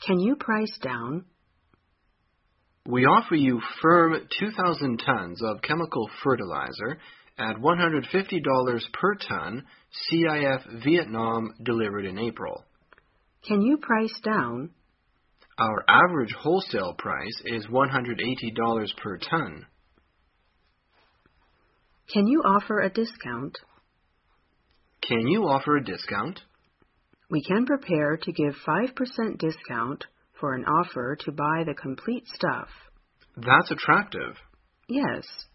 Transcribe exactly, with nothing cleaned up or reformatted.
Can you price down? We offer you firm two thousand tons of chemical fertilizer at one hundred fifty dollars per ton, C I F Vietnam, delivered in April. Can you price down? Our average wholesale price is one hundred eighty dollars per ton. Can you offer a discount? Can you offer a discount? We can prepare to give five percent discount for an offer to buy the complete stuff. That's attractive. Yes.